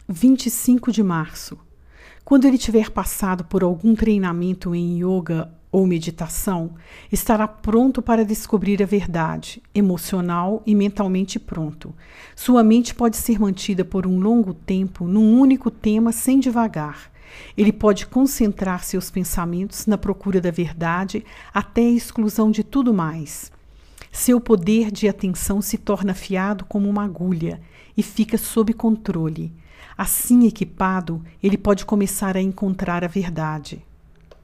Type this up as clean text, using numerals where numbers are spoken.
25 de março. Quando ele tiver passado por algum treinamento em yoga ou meditação, estará pronto para descobrir a verdade, emocional e mentalmente pronto. Sua mente pode ser mantida por um longo tempo num único tema sem divagar. Ele pode concentrar seus pensamentos na procura da verdade até a exclusão de tudo mais. Seu poder de atenção se torna afiado como uma agulha e fica sob controle. Assim equipado, ele pode começar a encontrar a verdade.